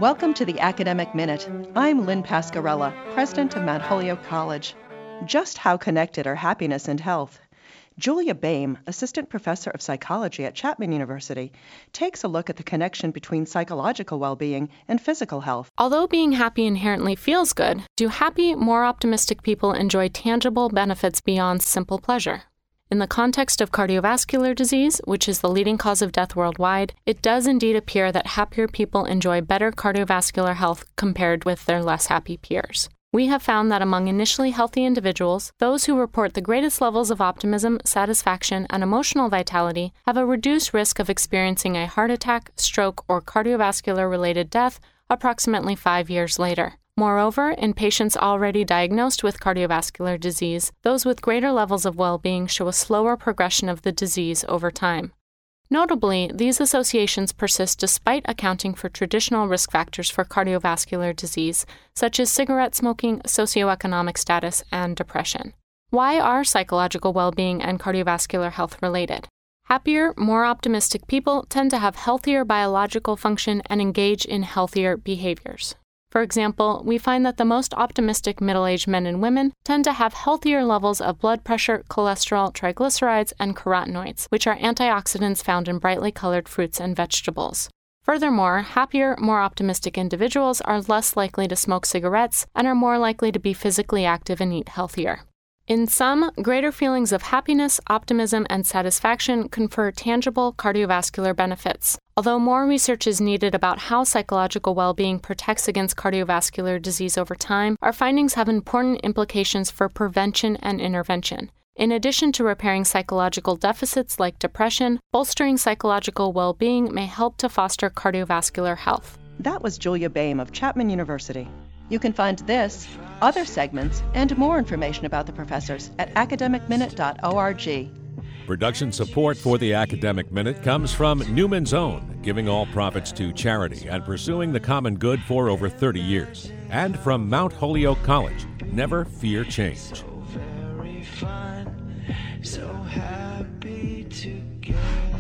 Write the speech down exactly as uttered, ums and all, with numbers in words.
Welcome to the Academic Minute. I'm Lynn Pascarella, president of Mount Holyoke College. Just how connected are happiness and health? Julia Boehm, assistant professor of psychology at Chapman University, takes a look at the connection between psychological well-being and physical health. Although being happy inherently feels good, do happy, more optimistic people enjoy tangible benefits beyond simple pleasure? In the context of cardiovascular disease, which is the leading cause of death worldwide, it does indeed appear that happier people enjoy better cardiovascular health compared with their less happy peers. We have found that among initially healthy individuals, those who report the greatest levels of optimism, satisfaction, and emotional vitality have a reduced risk of experiencing a heart attack, stroke, or cardiovascular-related death approximately five years later. Moreover, in patients already diagnosed with cardiovascular disease, those with greater levels of well-being show a slower progression of the disease over time. Notably, these associations persist despite accounting for traditional risk factors for cardiovascular disease, such as cigarette smoking, socioeconomic status, and depression. Why are psychological well-being and cardiovascular health related? Happier, more optimistic people tend to have healthier biological function and engage in healthier behaviors. For example, we find that the most optimistic middle-aged men and women tend to have healthier levels of blood pressure, cholesterol, triglycerides, and carotenoids, which are antioxidants found in brightly colored fruits and vegetables. Furthermore, happier, more optimistic individuals are less likely to smoke cigarettes and are more likely to be physically active and eat healthier. In sum, greater feelings of happiness, optimism, and satisfaction confer tangible cardiovascular benefits. Although more research is needed about how psychological well-being protects against cardiovascular disease over time, our findings have important implications for prevention and intervention. In addition to repairing psychological deficits like depression, bolstering psychological well-being may help to foster cardiovascular health. That was Julia Boehm of Chapman University. You can find this, other segments, and more information about the professors at academic minute dot org. Production support for the Academic Minute comes from Newman's Own, giving all profits to charity and pursuing the common good for over thirty years. And from Mount Holyoke College, never fear change. So very fun, so happy together.